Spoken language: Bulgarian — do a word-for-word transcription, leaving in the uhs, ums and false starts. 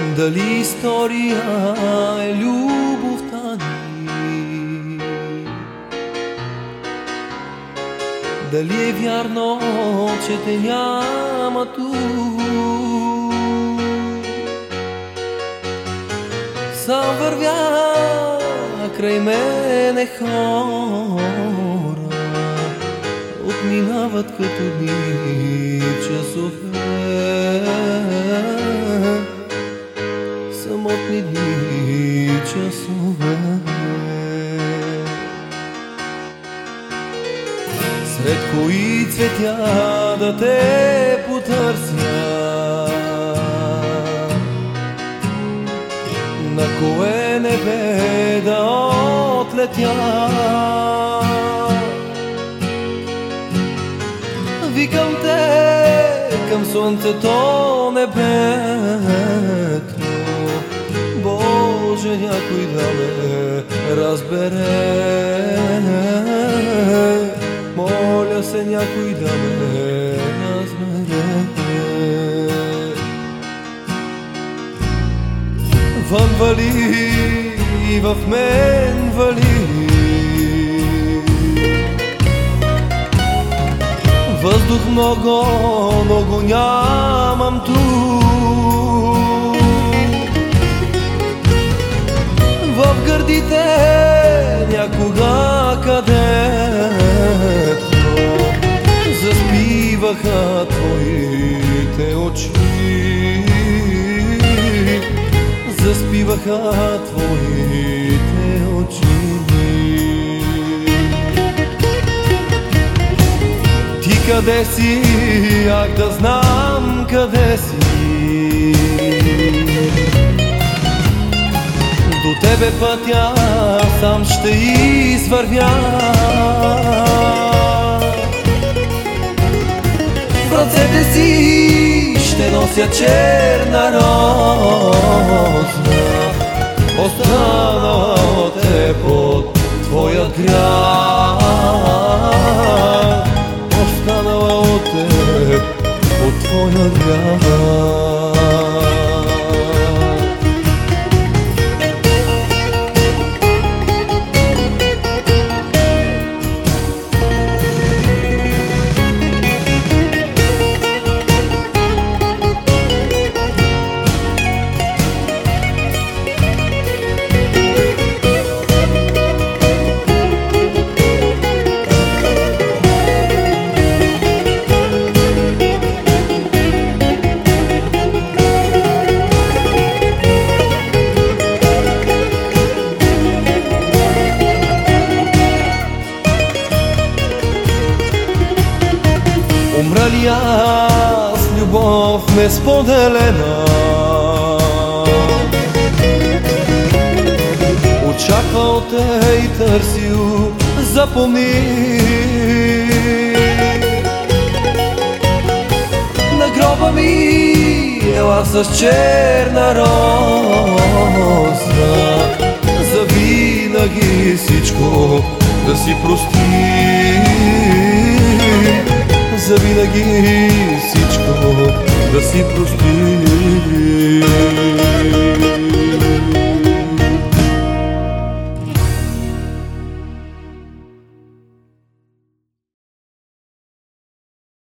Дали история е любовта ни? Дали е вярно, че те няма тук? Сам вървя край мене хора, отминават като дни часове, самотни дни часове. Сред кои цветя да те потърся, на кое небе да отлетя? Викам те към слънцето, небето. Боже, някой да ме разбере. Моля се, някой да ме разбере. Вън вали и в мен вали, въздух много, много нямам тук. В гърдите някога, където заспиваха твоите очи, заспиваха твоите очи. Ти къде си, ах да знам къде си. До тебе пътя сам ще извървя. В ръцете си ще нося черна роза, останала от теб от твоя грях, останала от теб от твоя грях. Умра ли аз, любов ме споделена, очаквал те и търсил, запомни. На гроба ми ела с черна роза, завинаги всичко да си прости, завинаги всичко да си прости.